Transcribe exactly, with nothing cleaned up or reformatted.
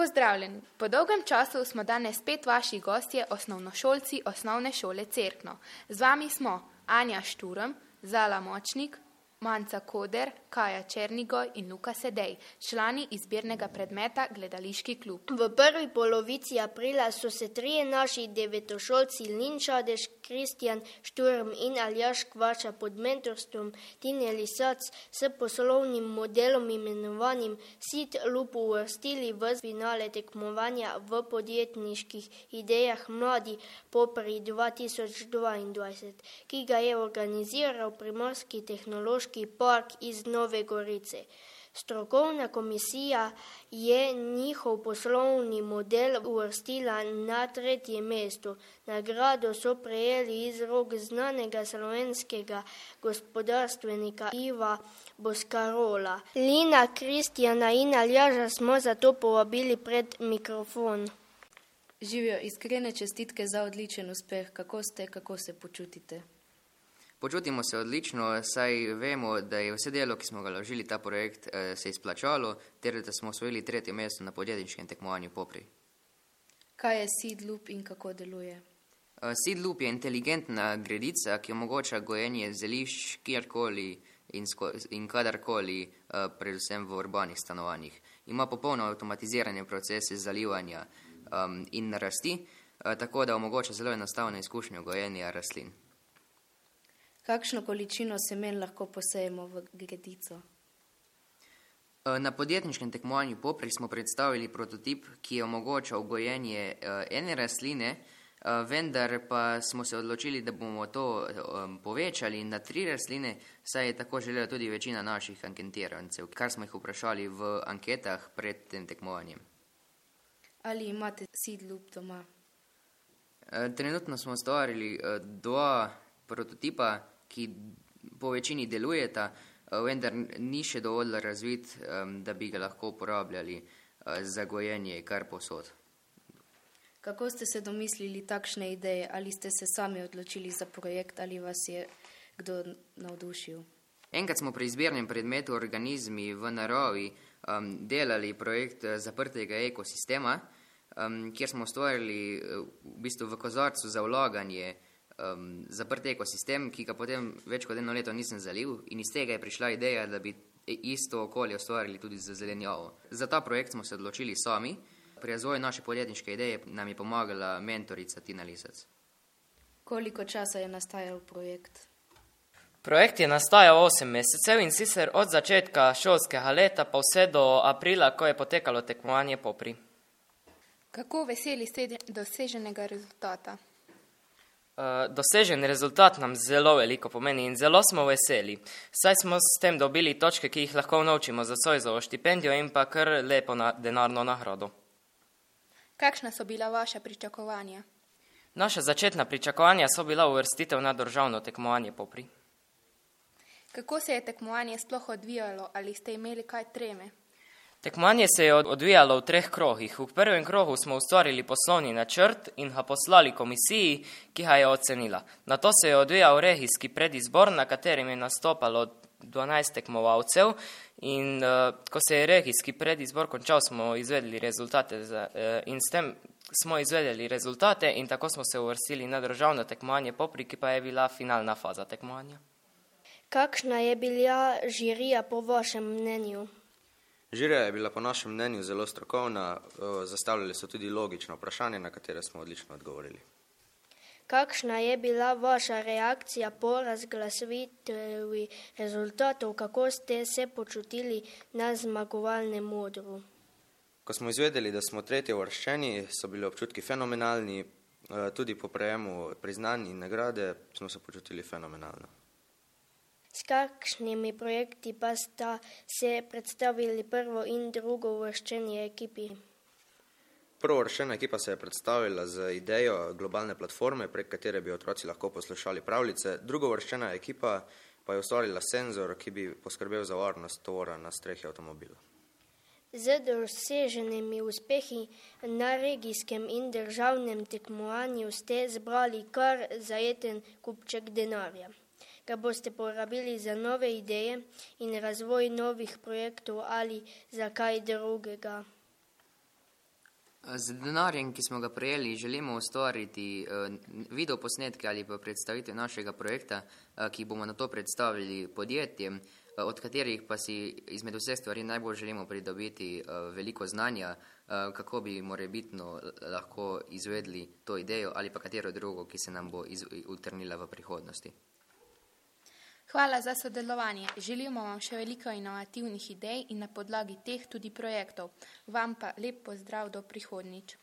Pozdravljeni. Po dolgem času smo danes spet vaši gostje, osnovnošolci Osnovne šole Cerkno. Z vami smo Anja Šturm, Zala Močnik, Manca Koder, Kaja Černigoj in Luka Sedej, člani izbirnega predmeta Gledališki klub. V prvi polovici aprila so se trije naši devetošolci Lin Čadež, Kristjan Šturm in Aljaž Kvača pod mentorstvom Tine Lisac s poslovnim modelom imenovanim Seed Loop uvrstili v finale tekmovanja v podjetniških idejah Mladi Popri dva tisoč dvaindvajset, ki ga je organiziral Primorski tehnološki park iz Nove Gorice. Strokovna komisija je njihov poslovni model uvrstila na tretje mesto. Nagrado so prejeli iz rok znanega slovenskega gospodarstvenika Iva Boskarola. Lina, Kristjana in Aljaža smo zato povabili pred mikrofon. Živijo, iskrene čestitke za odličen uspeh. Kako ste, kako se počutite? Počutimo se odlično, saj vemo, da je vse delo, ki smo ga vložili ta projekt, se izplačalo, ter da smo osvojili tretje mesto na podjetniškem tekmovanju Popri. Kaj je Seed Loop in kako deluje? Seed Loop je inteligentna gredica, ki omogoča gojenje zelišč kjerkoli in, in kadarkoli, predvsem v urbanih stanovanjih. Ima popolno avtomatizirane procese zalivanja um, in rasti, tako da omogoča zelo enostavno izkušnjo gojenja rastlin. Kakšno količino semen lahko posejemo v gredico? Na podjetniškem tekmovanju Popri smo predstavili prototip, ki je omogočal gojenje ene rastline, vendar pa smo se odločili, da bomo to povečali na tri rastline, saj je tako želela tudi večina naših anketirancev, kar smo jih vprašali v anketah pred tem tekmovanjem. Ali imate Seed Loop doma? Trenutno smo ustvarili dva prototipa, ki po večini delujeta, vendar ni še dovolj razvit, da bi ga lahko uporabljali za gojenje kar posod. Kako ste se domislili takšne ideje? Ali ste se sami odločili za projekt ali vas je kdo navdušil? Enkrat smo pri izbirnem predmetu Organizmi v naravi um, delali projekt zaprtega ekosistema, um, kjer smo ustvarili v bistvu v kozarcu za vlaganje Um, zaprt ekosistem, ki ga potem več kot eno leto nisem zalil, in iz tega je prišla ideja, da bi isto okolje ustvarili tudi za zelenjavo. Za ta projekt smo se odločili sami. Pri razvoju naše podjetniške ideje nam je pomagala mentorica Tina Lisac. Koliko časa je nastajal projekt? Projekt je nastajal osem mesecev in sicer od začetka šolskega leta pa vse do aprila, ko je potekalo tekmovanje Popri. Kako veseli ste doseženega rezultata? Dosežen rezultat nam zelo veliko pomeni in zelo smo veseli. Saj smo s tem dobili točke, ki jih lahko vnovčimo za Zoisovo štipendijo in pa kar lepo na denarno nagrado. Kakšna so bila vaša pričakovanja? Naša začetna pričakovanja so bila uvrstitev na državno tekmovanje Popri. Kako se je tekmovanje sploh odvijalo? Ali ste imeli kaj treme? Tekmovanje se je odvijalo v treh krogih. V prvem krogu smo ustvarili poslovni načrt in ga poslali komisiji, ki ga je ocenila. Nato se je odvijal regijski predizbor, na katerem je nastopalo dvanajst tekmovalcev in uh, ko se je regijski predizbor končal, smo izvedeli rezultate za, uh, in s tem smo izvedeli rezultate in tako smo se uvrstili na državno tekmovanje Popri, ki pa je bila finalna faza tekmovanja. Kakšna je bila žirija po vašem mnenju? Žirija je bila po našem mnenju zelo strokovna, zastavljali so tudi logično vprašanje, na katere smo odlično odgovorili. Kakšna je bila vaša reakcija po razglasitvi rezultatov, kako ste se počutili na zmagovalnem odru? Ko smo izvedeli, da smo tretje uvrščeni, so bili občutki fenomenalni, tudi po prejemu priznanj in nagrade smo se počutili fenomenalno. S kakšnimi projekti pa sta se predstavili prvo in drugo uvrščeni ekipi? Prvo uvrščena ekipa se je predstavila z idejo globalne platforme, prek katere bi otroci lahko poslušali pravljice. Drugo uvrščena ekipa pa je ustvarila senzor, ki bi poskrbel za varnost tovora na strehi avtomobila. Z doseženimi uspehi na regijskem in državnem tekmovanju ste zbrali kar zajeten kupček denarja. Ga boste porabili za nove ideje in razvoj novih projektov ali za kaj drugega? Z denarjem, ki smo ga prejeli, želimo ustvariti uh, video posnetke ali pa predstavitev našega projekta, uh, ki bomo na to predstavili podjetjem, uh, od katerih pa si izmed vseh stvari najbolj želimo pridobiti uh, veliko znanja, uh, kako bi morebitno lahko izvedli to idejo ali pa katero drugo, ki se nam bo iz, utrnila v prihodnosti. Hvala za sodelovanje. Želimo vam še veliko inovativnih idej in na podlagi teh tudi projektov. Vam pa lep pozdrav do prihodnjič.